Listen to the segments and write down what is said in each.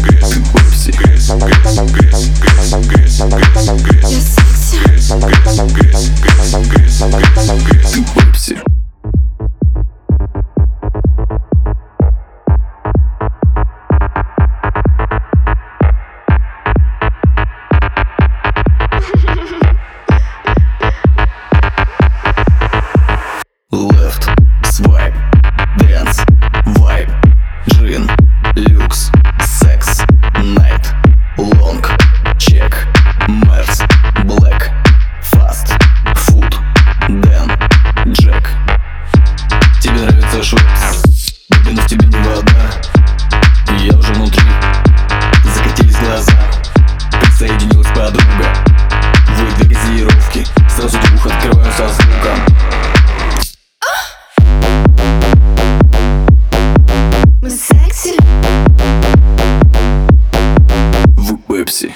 Left, swipe, dance, vibe, gin, люкс, секс, night, long, check, Merz, black, fast, food, Dan, Jack. Тебе нравится Швепс, но в тебе не вода. Я уже внутри, закатились глаза. Присоединилась подруга. Вы для газировки, сразу двух открываю со звуком. Мы секси. Вы Пепси.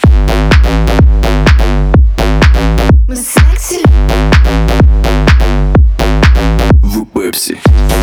Мы секси. Вы Пепси.